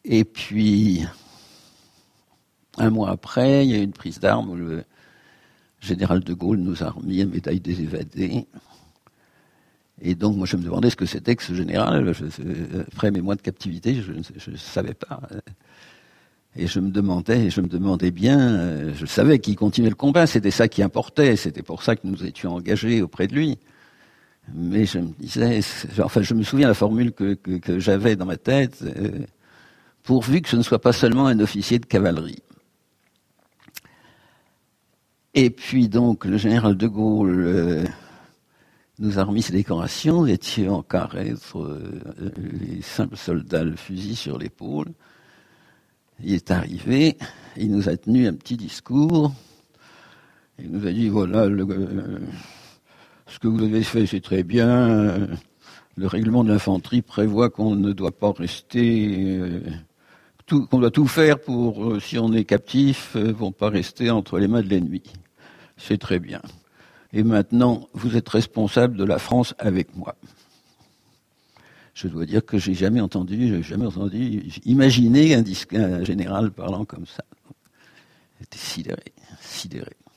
Et puis, un mois après, il y a eu une prise d'armes où le général de Gaulle nous a remis la médaille des évadés. Et donc, moi, je me demandais ce que c'était que ce général. Après mes mois de captivité, je ne savais pas. Et je me demandais bien, je savais qu'il continuait le combat, c'était ça qui importait, c'était pour ça que nous étions engagés auprès de lui. Mais je me disais, enfin, je me souviens la formule que j'avais dans ma tête, pourvu que ce ne soit pas seulement un officier de cavalerie. Et puis donc, le général de Gaulle nous a remis ses décorations, nous étions en carresse, les simples soldats, le fusil sur l'épaule. Il est arrivé, il nous a tenu un petit discours, il nous a dit, voilà, ce que vous avez fait, c'est très bien, le règlement de l'infanterie prévoit qu'on ne doit pas rester, qu'on doit tout faire pour, si on est captif, pour pas rester entre les mains de l'ennemi. C'est très bien. Et maintenant, vous êtes responsable de la France avec moi. Je dois dire que j'ai jamais entendu imaginer un général parlant comme ça. J'étais sidéré.